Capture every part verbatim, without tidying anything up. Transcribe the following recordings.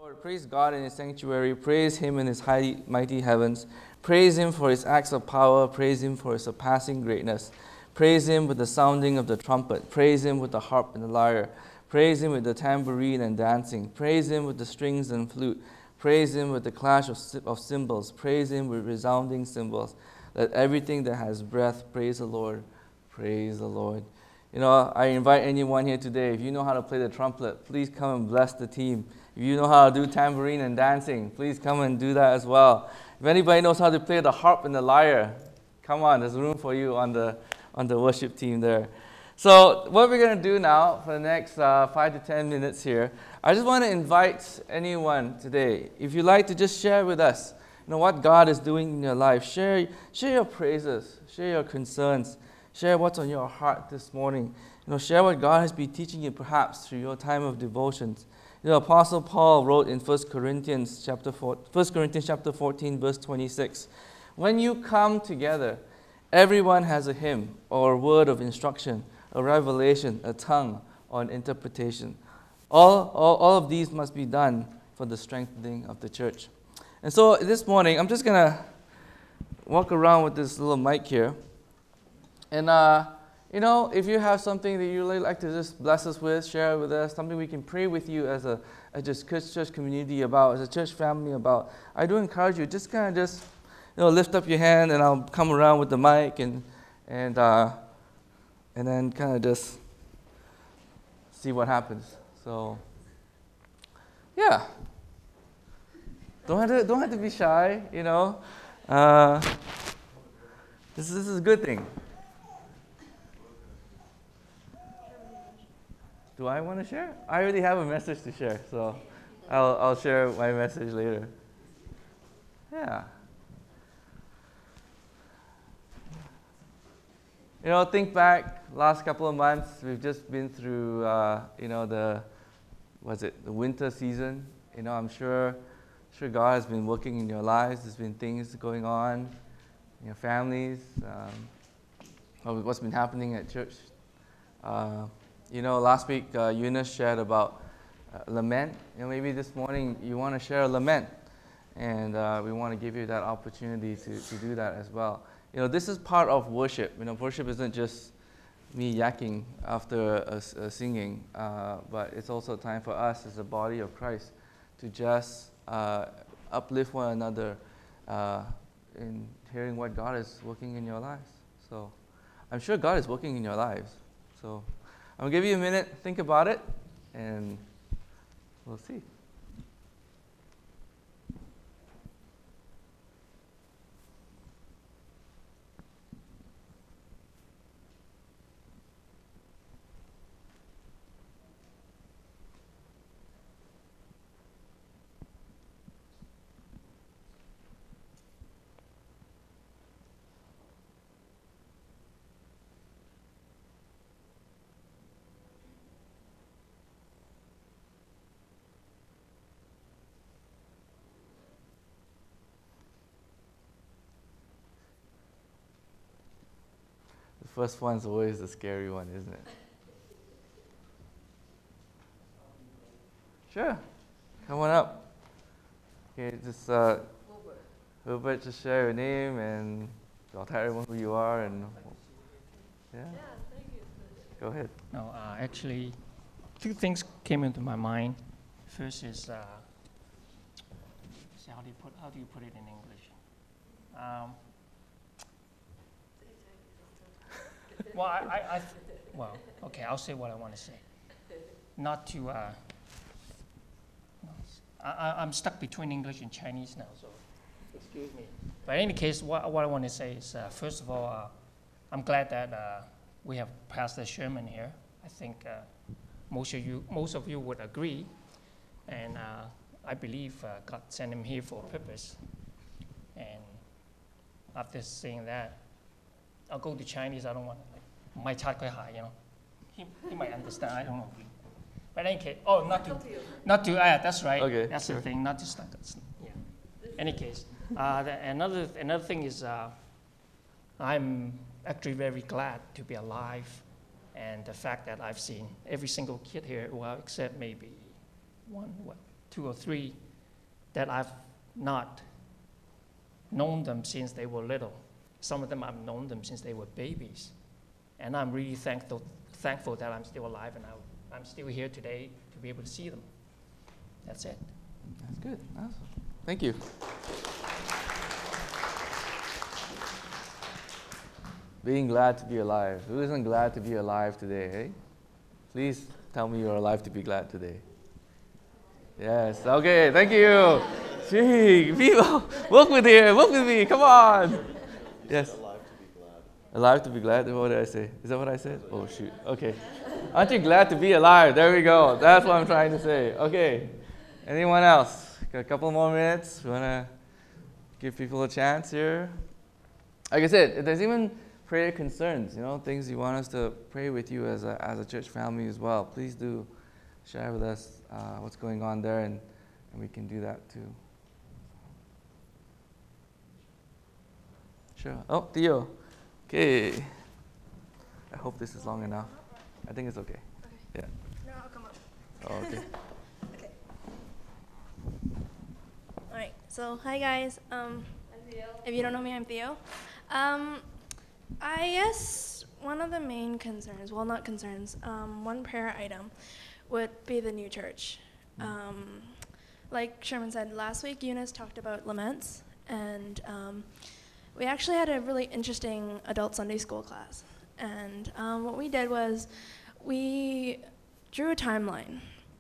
Lord, praise God in His sanctuary, praise Him in His high, mighty heavens, praise Him for His acts of power, praise Him for His surpassing greatness, praise Him with the sounding of the trumpet, praise Him with the harp and the lyre, praise Him with the tambourine and dancing, praise Him with the strings and flute, praise Him with the clash of, of cymbals, praise Him with resounding cymbals. Let everything that has breath praise the Lord, praise the Lord. You know, I invite anyone here today, if you know how to play the trumpet, please come and bless the team. If you know how to do tambourine and dancing, please come and do that as well. If anybody knows how to play the harp and the lyre, come on, there's room for you on the on the worship team there. So what we're going to do now for the next uh, five to ten minutes here, I just want to invite anyone today, if you'd like to just share with us, you know, what God is doing in your life. Share, share your praises, share your concerns, share what's on your heart this morning. You know, share what God has been teaching you perhaps through your time of devotions. You know, Apostle Paul wrote in First Corinthians chapter four, First Corinthians chapter fourteen, verse twenty-six, when you come together, everyone has a hymn or a word of instruction, a revelation, a tongue, or an interpretation. All, all, all of these must be done for the strengthening of the church. And so this morning, I'm just going to walk around with this little mic here. And, uh, you know, if you have something that you really like to just bless us with, share with us, something we can pray with you as a as just church community about, as a church family about, I do encourage you, just kind of just, you know, lift up your hand and I'll come around with the mic and, and, uh, and then kind of just see what happens. So, yeah. Don't have to, don't have to be shy, you know. Uh, this, this is a good thing. Do I want to share? I already have a message to share, so I'll, I'll share my message later. Yeah. You know, think back, last couple of months, we've just been through, uh, you know, the, what's it, the winter season. You know, I'm sure, sure God has been working in your lives. There's been things going on in your families, um, what's been happening at church. Uh, you know, last week, uh, Eunice shared about uh, lament. You know, maybe this morning you want to share a lament, and uh, we want to give you that opportunity to, to do that as well. You know, this is part of worship. You know, worship isn't just me yakking after a, a singing, uh, but it's also time for us as a body of Christ to just uh, uplift one another uh, in hearing what God is working in your lives. So I'm sure God is working in your lives. So I'm going to give you a minute, think about it, and we'll see. The first one's always the scary one, isn't it? Sure. Come on up. Okay, just uh, Wilbert, just share your name and I'll tell everyone who you are and yeah. Yeah, thank you. Go ahead. No, uh, actually, two things came into my mind. First is, uh, see, how do you put how do you put it in English? Um, well, I, I, I th- well, okay, I'll say what I want to say. Not to, uh, no, I, I, I'm stuck between English and Chinese now, so excuse me. But in any case, what, what I want to say is, uh, first of all, uh, I'm glad that uh, we have Pastor Sherman here. I think uh, most of you, most of you would agree, and uh, I believe uh, God sent him here for a purpose. And after saying that, I'll go to Chinese. I don't want to, like, my chat quite high, you know. He, he might understand. I don't know. But in any case, oh, not to, not to. Ah, that's right. Okay, that's sure. the thing. Not to start. Yeah. Any case, uh, the, another another thing is, uh, I'm actually very glad to be alive, and the fact that I've seen every single kid here, well, except maybe one, what, two or three that I've not known them since they were little. Some of them I've known them since they were babies. And I'm really thankful, thankful that I'm still alive and I, I'm still here today to be able to see them. That's it. That's good. Awesome. Thank you. Being glad to be alive. Who isn't glad to be alive today, hey? Please tell me you're alive to be glad today. Yes, okay, thank you. Gee, people, work with here, work with me, come on. Yes. Alive to be glad. Alive to be glad? What did I say? Is that what I said? Oh, shoot. Okay. Aren't you glad to be alive? There we go. That's what I'm trying to say. Okay. Anyone else? Got a couple more minutes. We want to give people a chance here. Like I said, if there's even prayer concerns, you know, things you want us to pray with you as a, as a church family as well, please do share with us uh, what's going on there, and, and we can do that too. Sure. Oh, Theo. Okay. I hope this is long enough. I think it's okay. Okay. Yeah. No, I'll come up. Oh, okay. Okay. All right. So, hi guys. Um, I'm Theo. If you don't know me, I'm Theo. Um, I guess one of the main concerns, well, not concerns, um, one prayer item would be the new church. Um, like Sherman said, last week Eunice talked about laments, and um, we actually had a really interesting adult Sunday school class. And um, what we did was we drew a timeline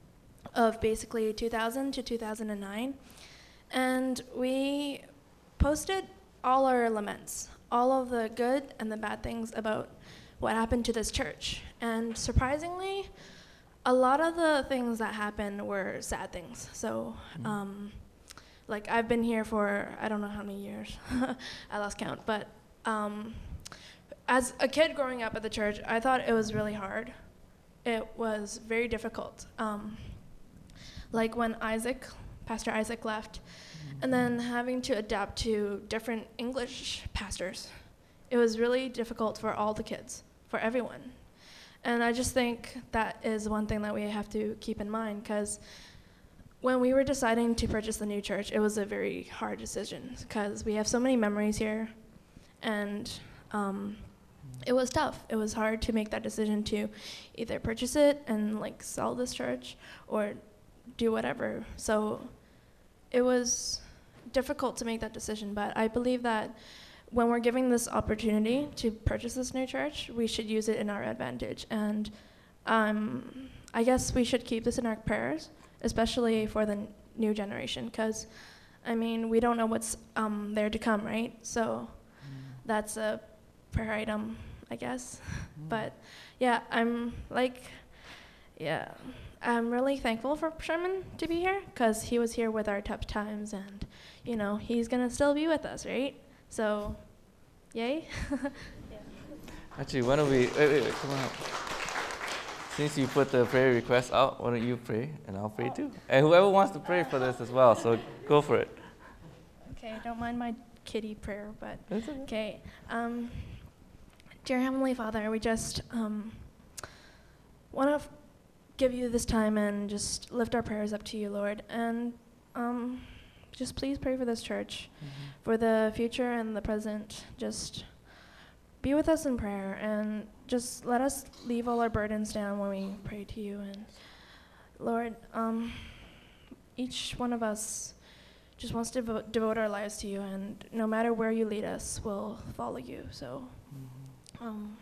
of basically two thousand to two thousand nine, and we posted all our laments, all of the good and the bad things about what happened to this church. And surprisingly, a lot of the things that happened were sad things. So, um, like I've been here for, I don't know how many years, I lost count, but um, as a kid growing up at the church, I thought it was really hard. It was very difficult. Um, like when Isaac, Pastor Isaac left, and then having to adapt to different English pastors. It was really difficult for all the kids, for everyone. And I just think that is one thing that we have to keep in mind, because when we were deciding to purchase the new church, it was a very hard decision, because we have so many memories here, and um, it was tough. It was hard to make that decision to either purchase it and like sell this church or do whatever. So it was difficult to make that decision, but I believe that when we're giving this opportunity to purchase this new church, we should use it in our advantage. And um, I guess we should keep this in our prayers, especially for the n- new generation, because, I mean, we don't know what's um, there to come, right? So that's a prayer item, I guess. But yeah, I'm like, yeah, I'm really thankful for Sherman to be here, because he was here with our tough times, and, you know, he's going to still be with us, right? So, yay. Yeah. Actually, why don't we, wait, wait, wait, come on up. Since you put the prayer request out, why don't you pray, and I'll pray too. And whoever wants to pray for this as well, so go for it. Okay, don't mind my kiddie prayer, but That's okay. okay. Um, dear Heavenly Father, we just um, want to f- give you this time and just lift our prayers up to you, Lord. And um, just please pray for this church, Mm-hmm. for the future and the present. Just be with us in prayer, and just let us leave all our burdens down when we pray to you. And Lord, um, each one of us just wants to devote, devote our lives to you, and no matter where you lead us, we'll follow you. So um,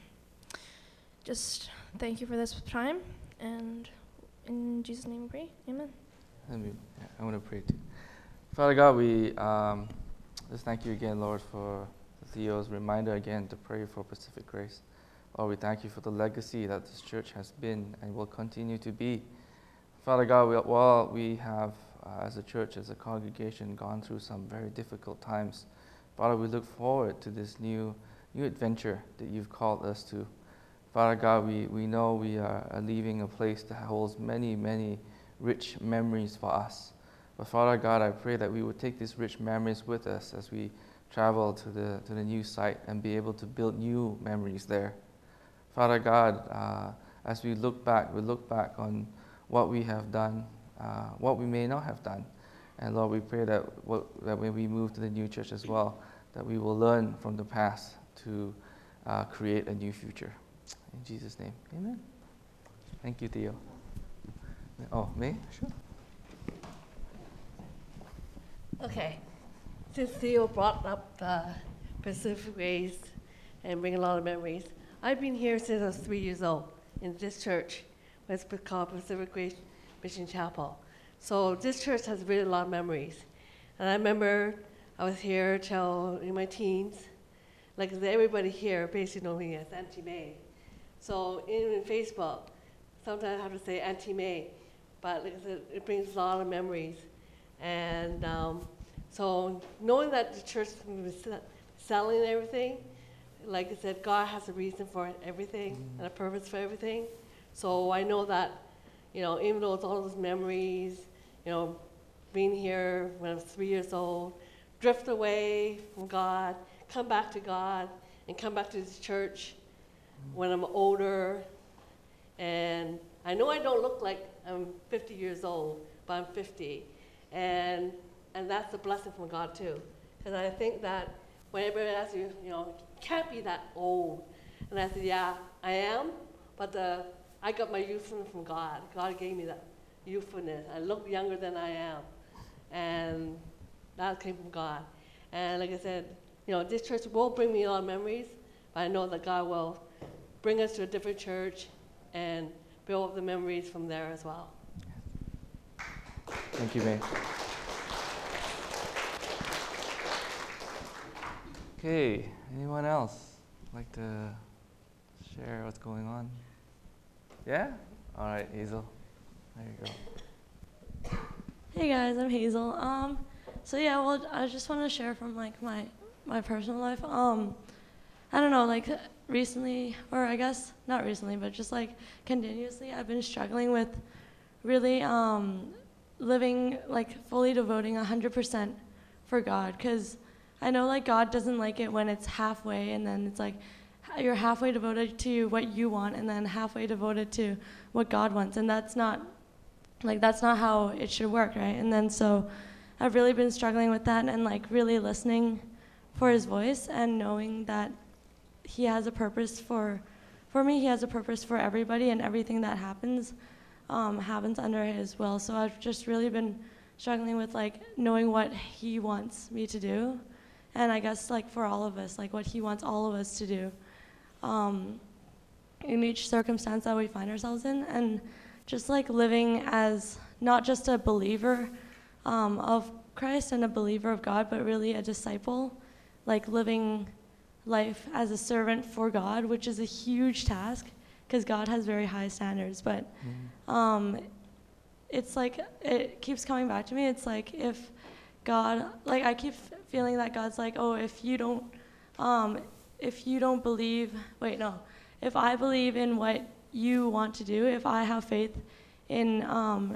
just thank you for this time, and in Jesus' name we pray. Amen. Let me, yeah, I want to pray too. Father God, we um, just thank you again, Lord, for Theo's reminder again to pray for Pacific Grace. Lord, we thank you for the legacy that this church has been and will continue to be. Father God, we, while we have, uh, as a church, as a congregation, gone through some very difficult times, Father, we look forward to this new new adventure that you've called us to. Father God, we, we know we are leaving a place that holds many, many rich memories for us. But Father God, I pray that we would take these rich memories with us as we travel to the to the new site and be able to build new memories there. Father God, uh, as we look back, we look back on what we have done uh, what we may not have done. And Lord, we pray that, what, that when we move to the new church as well, that we will learn from the past to uh, create a new future. In Jesus' name, amen. Thank you, Theo. Oh, May? Sure. Okay. Since Theo brought up the Pacific Ways and bring a lot of memories, I've been here since I was three years old in this church, it's called Pacific Ways Mission Chapel. So this church has really a lot of memories. And I remember I was here till in my teens. Like everybody here basically knows me as Auntie May. So in Facebook, sometimes I have to say Auntie May, but like I said, it brings a lot of memories. And um, so knowing that the church was selling everything, like I said, God has a reason for everything mm-hmm. and a purpose for everything. So I know that, you know, even though it's all those memories, you know, being here when I was three years old, drift away from God, come back to God, and come back to this church mm-hmm. when I'm older. And I know I don't look like I'm fifty years old, but I'm fifty. And and that's a blessing from God too. Because I think that when everybody asks you, you know, you can't be that old. And I said, yeah, I am, but the, I got my youthfulness from God. God gave me that youthfulness. I look younger than I am. And that came from God. And like I said, you know, this church will bring me a lot of memories, but I know that God will bring us to a different church and build up the memories from there as well. Thank you, May. Okay, anyone else like to share what's going on? Yeah? All right, Hazel. There you go. Hey guys, I'm Hazel. Um, so yeah, well, I just want to share from like my my personal life. Um, I don't know, like recently, or I guess not recently, but just like continuously, I've been struggling with really um, living like fully devoting one hundred percent for God, because I know like God doesn't like it when it's halfway, and then it's like you're halfway devoted to what you want, and then halfway devoted to what God wants, and that's not like that's not how it should work, right? And then so I've really been struggling with that, and like really listening for His voice and knowing that He has a purpose for for me. He has a purpose for everybody, and everything that happens um, happens under His will. So I've just really been struggling with like knowing what He wants me to do, and I guess like for all of us, like what He wants all of us to do um, in each circumstance that we find ourselves in, and just like living as not just a believer um, of Christ and a believer of God, but really a disciple, like living life as a servant for God, which is a huge task because God has very high standards. But mm-hmm. um, it's like, it keeps coming back to me. It's like if God, like I keep feeling that God's like, oh, if you don't, um, if you don't believe, wait, no, if I believe in what you want to do, if I have faith in um,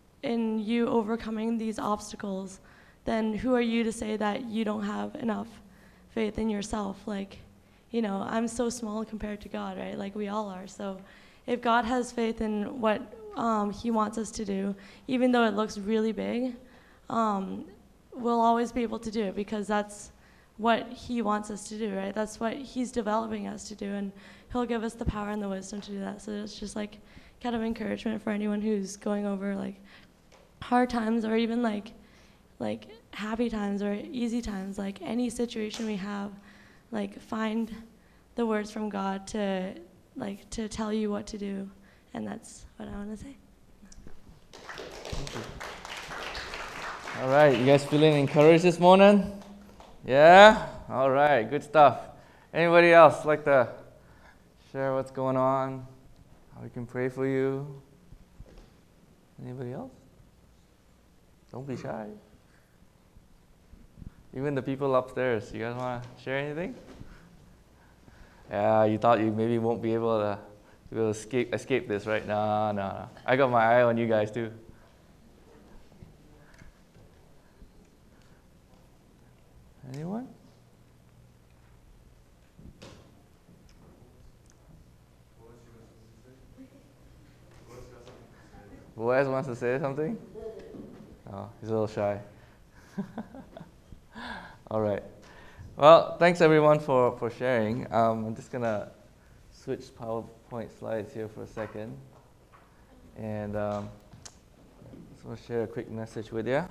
in you overcoming these obstacles, then who are you to say that you don't have enough faith in yourself? Like, you know, I'm so small compared to God, right? Like we all are. So if God has faith in what um, He wants us to do, even though it looks really big, um, we'll always be able to do it because that's what He wants us to do, right? That's what He's developing us to do, and He'll give us the power and the wisdom to do that. So it's just like kind of encouragement for anyone who's going over like hard times or even like like happy times or easy times, like any situation we have, like find the words from God to like to tell you what to do, and that's what I want to say. Thank you. All right, you guys feeling encouraged this morning? Yeah? All right, good stuff. Anybody else like to share what's going on? How we can pray for you? Anybody else? Don't be shy. Even the people upstairs, you guys want to share anything? Yeah, you thought you maybe won't be able to, be able to escape, escape this, right? No, no, no. I got my eye on you guys too. Anyone? Boaz wants to say something? Oh, he's a little shy. All right. Well, thanks everyone for, for sharing. Um, I'm just going to switch PowerPoint slides here for a second. And um, so I'll share a quick message with you.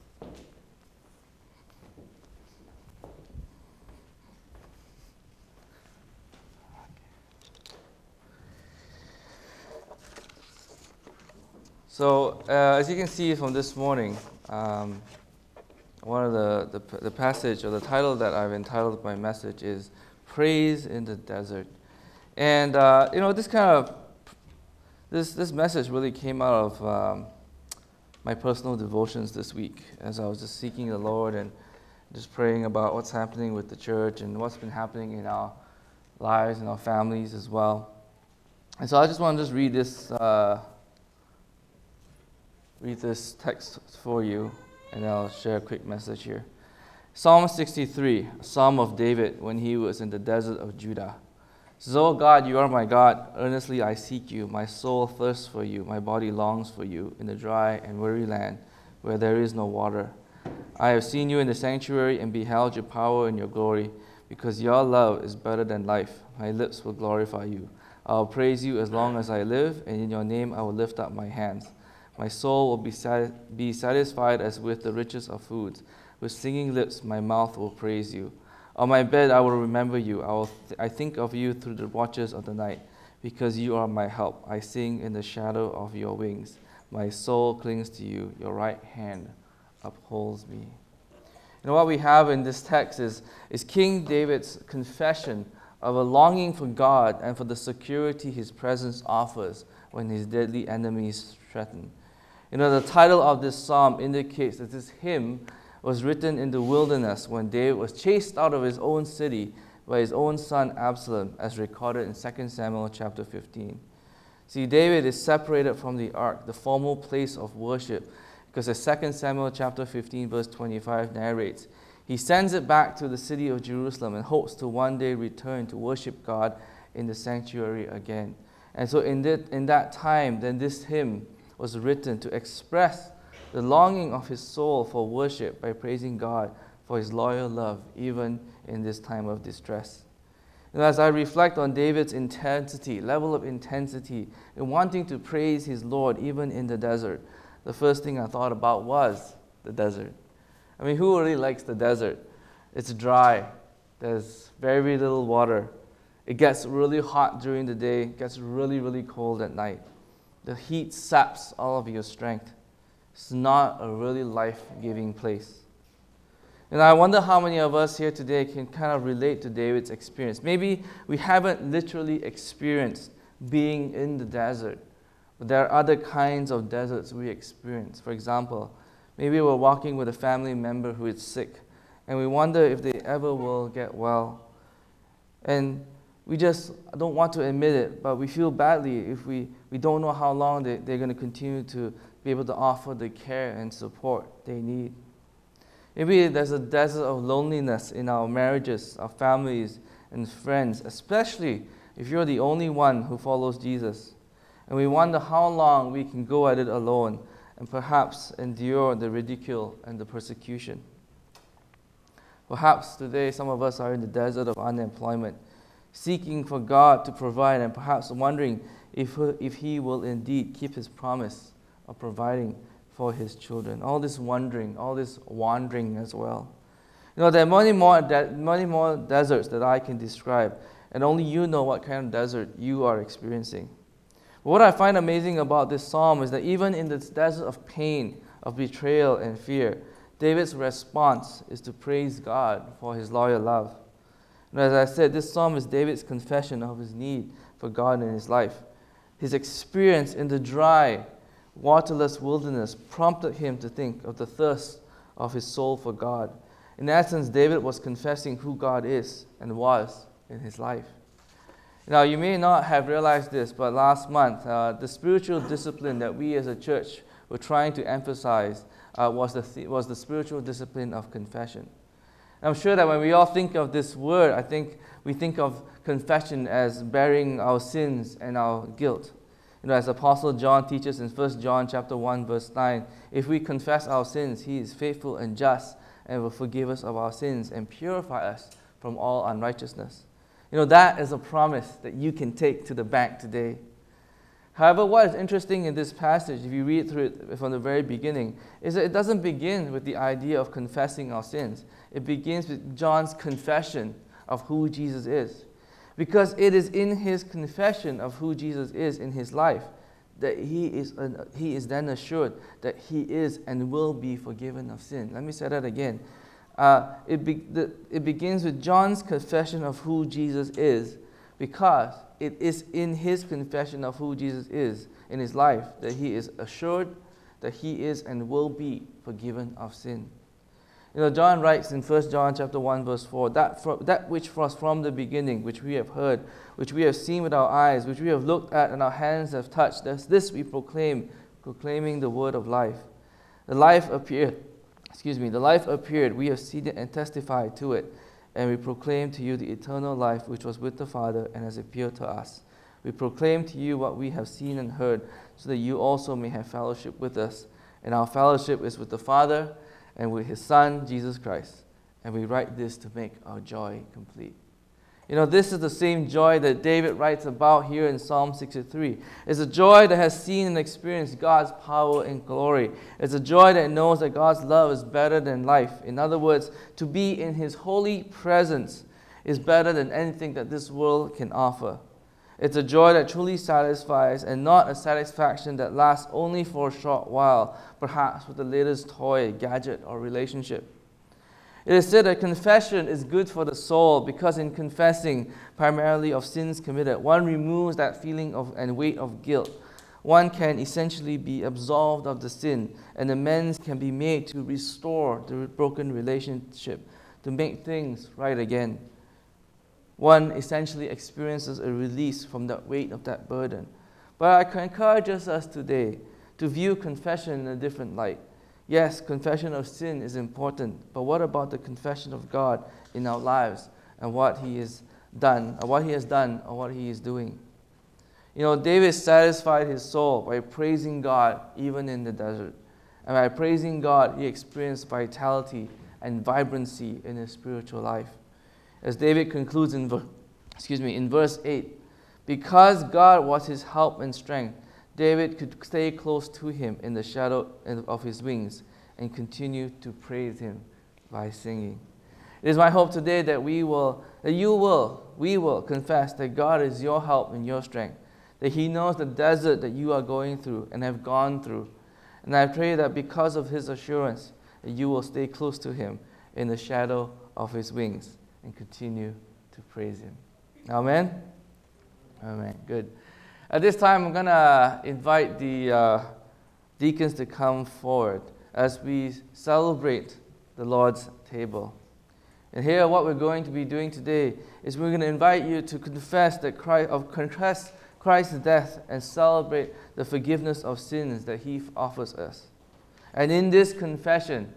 So, uh, as you can see from this morning, um, one of the, the the passage or the title that I've entitled my message is "Praise in the Desert," and uh, you know this kind of this this message really came out of um, my personal devotions this week as I was just seeking the Lord and just praying about what's happening with the church and what's been happening in our lives and our families as well. And so I just want to just read this. Uh, read this text for you, and I'll share a quick message here. Psalm sixty-three, a psalm of David when he was in the desert of Judah. It says, "O God, you are my God. Earnestly I seek you. My soul thirsts for you. My body longs for you in the dry and weary land where there is no water. I have seen you in the sanctuary and beheld your power and your glory, because your love is better than life. My lips will glorify you. I will praise you as long as I live, and in your name I will lift up my hands. My soul will be, sat- be satisfied as with the riches of foods. With singing lips, my mouth will praise you. On my bed, I will remember you. I, will th- I think of you through the watches of the night, because you are my help. I sing in the shadow of your wings. My soul clings to you. Your right hand upholds me." And what we have in this text is, is King David's confession of a longing for God and for the security his presence offers when his deadly enemies threaten. You know, the title of this psalm indicates that this hymn was written in the wilderness when David was chased out of his own city by his own son Absalom, as recorded in Second Samuel chapter fifteen. See, David is separated from the ark, the formal place of worship, because as Second Samuel chapter fifteen verse twenty-five narrates, he sends it back to the city of Jerusalem and hopes to one day return to worship God in the sanctuary again. And so in that, in that time, then this hymn was written to express the longing of his soul for worship by praising God for his loyal love, even in this time of distress. And as I reflect on David's intensity, level of intensity, in wanting to praise his Lord even in the desert, the first thing I thought about was the desert. I mean, who really likes the desert? It's dry. There's very little water. It gets really hot during the day. It gets really, really cold at night. The heat saps all of your strength. It's not a really life-giving place. And I wonder how many of us here today can kind of relate to David's experience. Maybe we haven't literally experienced being in the desert, but there are other kinds of deserts we experience. For example, maybe we're walking with a family member who is sick, and we wonder if they ever will get well. And we just don't want to admit it, but we feel badly if we, we don't know how long they, they're going to continue to be able to offer the care and support they need. Maybe there's a desert of loneliness in our marriages, our families, and friends, especially if you're the only one who follows Jesus. And we wonder how long we can go at it alone and perhaps endure the ridicule and the persecution. Perhaps today some of us are in the desert of unemployment, seeking for God to provide and perhaps wondering if, if He will indeed keep His promise of providing for His children. All this wondering, all this wandering as well. You know, there are many more, de- many more deserts that I can describe, and only you know what kind of desert you are experiencing. But what I find amazing about this psalm is that even in this desert of pain, of betrayal and fear, David's response is to praise God for His loyal love. And as I said, this psalm is David's confession of his need for God in his life. His experience in the dry, waterless wilderness prompted him to think of the thirst of his soul for God. In essence, David was confessing who God is and was in his life. Now, you may not have realized this, but last month, uh, the spiritual discipline that we as a church were trying to emphasize uh, was, the th- was the spiritual discipline of confession. I'm sure that when we all think of this word, I think we think of confession as bearing our sins and our guilt. You know, as Apostle John teaches in First John chapter one, verse nine, if we confess our sins, he is faithful and just and will forgive us of our sins and purify us from all unrighteousness. You know, that is a promise that you can take to the bank today. However, what is interesting in this passage, if you read through it from the very beginning, is that it doesn't begin with the idea of confessing our sins. It begins with John's confession of who Jesus is. Because it is in his confession of who Jesus is in his life that he is, uh, he is then assured that he is and will be forgiven of sin. Let me say that again. Uh, it, be, the, it begins with John's confession of who Jesus is, because it is in his confession of who Jesus is in his life that he is assured that he is and will be forgiven of sin. You know, John writes in First John chapter one, verse four, that, for, that which was from the beginning, which we have heard, which we have seen with our eyes, which we have looked at and our hands have touched, this, this we proclaim, proclaiming the word of life. The life appeared, excuse me, the life appeared, we have seen it and testified to it, and we proclaim to you the eternal life which was with the Father and has appeared to us. We proclaim to you what we have seen and heard, so that you also may have fellowship with us. And our fellowship is with the Father and with his Son, Jesus Christ. And we write this to make our joy complete. You know, this is the same joy that David writes about here in Psalm sixty-three. It's a joy that has seen and experienced God's power and glory. It's a joy that knows that God's love is better than life. In other words, to be in his holy presence is better than anything that this world can offer. It's a joy that truly satisfies, and not a satisfaction that lasts only for a short while, perhaps with the latest toy, gadget, or relationship. It is said that confession is good for the soul because in confessing primarily of sins committed, one removes that feeling of and weight of guilt. One can essentially be absolved of the sin, and amends can be made to restore the broken relationship, to make things right again. One essentially experiences a release from that weight of that burden. But I can encourage us today to view confession in a different light. Yes, confession of sin is important, but what about the confession of God in our lives and what he has done, or what he has done, or what he is doing? You know, David satisfied his soul by praising God even in the desert. And by praising God, he experienced vitality and vibrancy in his spiritual life. As David concludes in, ver- excuse me, in verse eight, because God was his help and strength, David could stay close to him in the shadow of his wings and continue to praise him by singing. It is my hope today that we will, that you will, we will confess that God is your help and your strength, that he knows the desert that you are going through and have gone through. And I pray that because of his assurance, that you will stay close to him in the shadow of his wings and continue to praise him. Amen? Amen. Good. At this time, I'm going to invite the uh, deacons to come forward as we celebrate the Lord's table. And here, what we're going to be doing today is we're going to invite you to confess that Christ, of confess Christ's death and celebrate the forgiveness of sins that he offers us. And in this confession,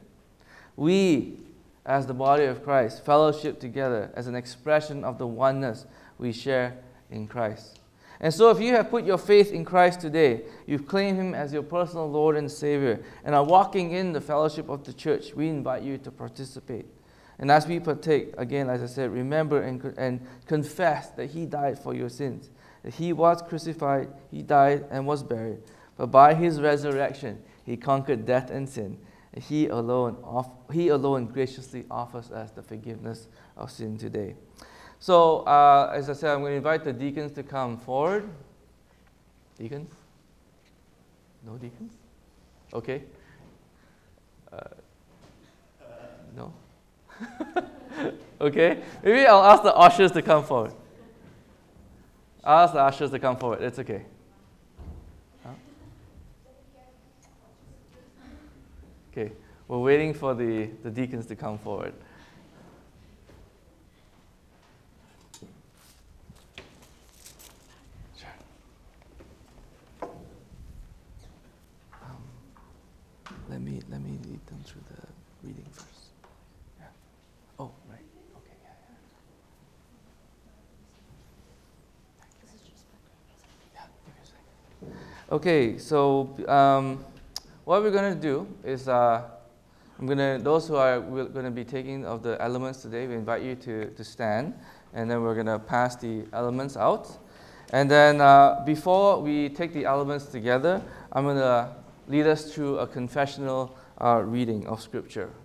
we, as the body of Christ, fellowship together as an expression of the oneness we share in Christ. And so if you have put your faith in Christ today, you've claimed him as your personal Lord and Savior, and are walking in the fellowship of the church, we invite you to participate. And as we partake, again, as I said, remember and, and confess that he died for your sins, that he was crucified, he died and was buried, but by his resurrection, he conquered death and sin. And he alone, off, he alone graciously offers us the forgiveness of sin today. So, uh, as I said, I'm going to invite the deacons to come forward. Deacons? No deacons? Okay. Uh, no? Okay. Maybe I'll ask the ushers to come forward. I'll ask the ushers to come forward. It's okay. Huh? Okay. We're waiting for the, the deacons to come forward. Let me let me lead them through the reading first. Yeah. Oh, right. Okay. Yeah. Yeah. Yeah. Give me a second. Okay, so um, what we're going to do is uh, I'm gonna, those who are going to be taking of the elements today, we invite you to, to stand, and then we're going to pass the elements out. And then uh, before we take the elements together, I'm going to lead us through a confessional uh, reading of Scripture.